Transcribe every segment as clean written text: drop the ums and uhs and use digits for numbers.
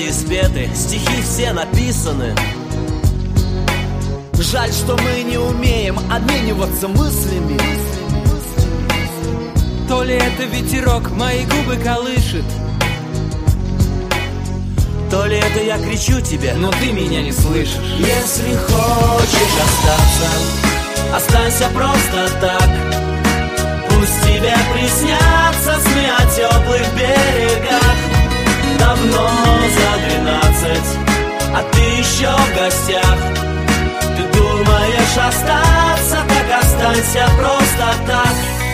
мелодии спеты, стихи все написаны. Жаль, что мы не умеем обмениваться мыслями. То ли это ветерок мои губы колышет, то ли это я кричу тебе, но ты меня не слышишь. Если хочешь остаться, останься просто так. Пусть тебе приснятся сны о теплых берегах. Давно за 12, а ты еще в гостях. Ты думаешь остаться, так останься просто так.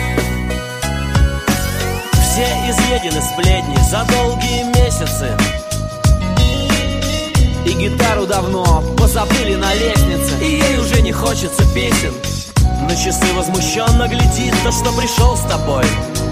Все изъедены сплетни за долгие месяцы, и гитару давно позабыли на лестнице, и ей уже не хочется песен. На часы возмущенно глядит то, что пришел с тобой.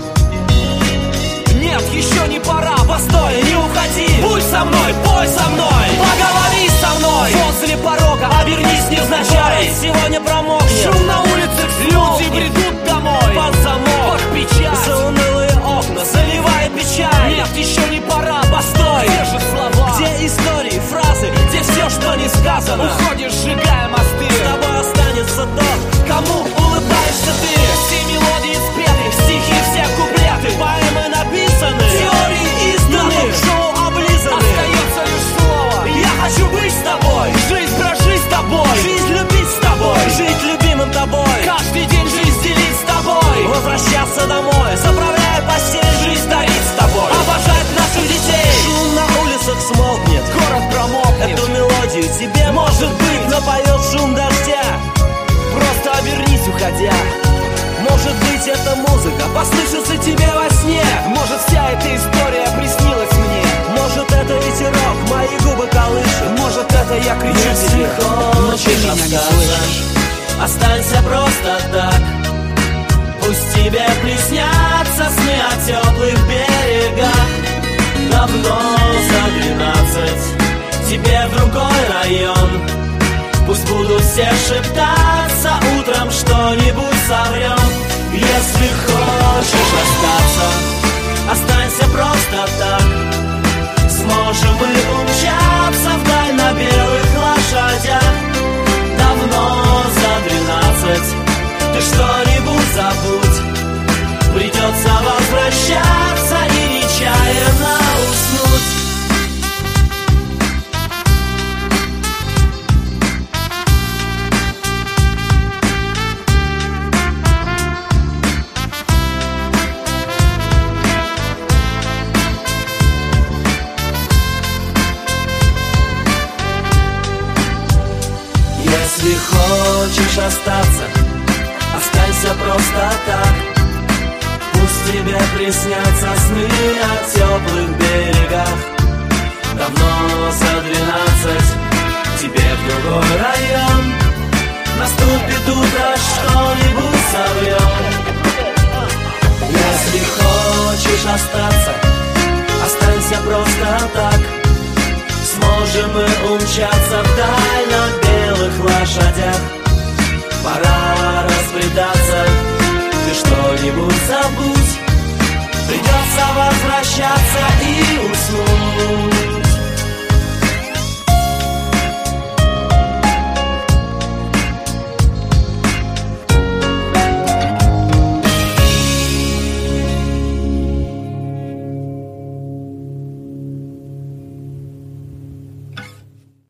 Нет, еще не пора, постой, не уходи. Будь со мной, пой со мной, поговори со мной. Возле порога обернись невзначай. Сегодня промокнет, шум на улицах, люди бредут домой. Под замок, под печать, за унылые окна заливает печаль. Нет, еще не пора, постой. Где же слова, где истории, фразы, где все, что не сказано. Уходишь, сжигая мосты. С тобой останется тот, кому улыбаешься ты. Все мелодии спеты, стихи все куплеты, поэмы написаны, теории изданы, шоу облизаны. Остается лишь слово: я хочу быть с тобой. Жизнь прожить с тобой, жизнь любить с тобой, жить любимым тобой. Каждый день жизнь делить с тобой, возвращаться домой, заправляя постель, жизнь дарить с тобой, обожать наших детей. Шум на улицах смолкнет, город промокнет. Эту мелодию тебе, может быть, напоет шум дождя. Просто обернись, уходя. Может быть, эта музыка послышится тебе во сне. Может, вся эта история приснилась мне. Может, это ветерок мои губы колышет. Может, это я кричу тебе, но ты меня не слышишь. Останься просто так. Пусть тебе приснятся сны о теплых берегах. Давно за 12, тебе в другой район. Пусть будут все шептаться, утром что-нибудь соврем. Если хочешь остаться, останься просто так. Сможем мы умчаться вдаль на белых лошадях. Давно за 12, ты что-нибудь забудь. Придется возвращаться и нечаянно уснуть. Если хочешь остаться, останься просто так. Пусть тебе приснятся сны о теплых берегах. Давно за 12, тебе в другой район. Наступит утро, что-нибудь соврем. Если хочешь остаться, останься просто так. Сможем мы умчаться вдаль на белых лошадях. Пора разбредаться, ты что-нибудь забудь. Придется возвращаться и уснуть.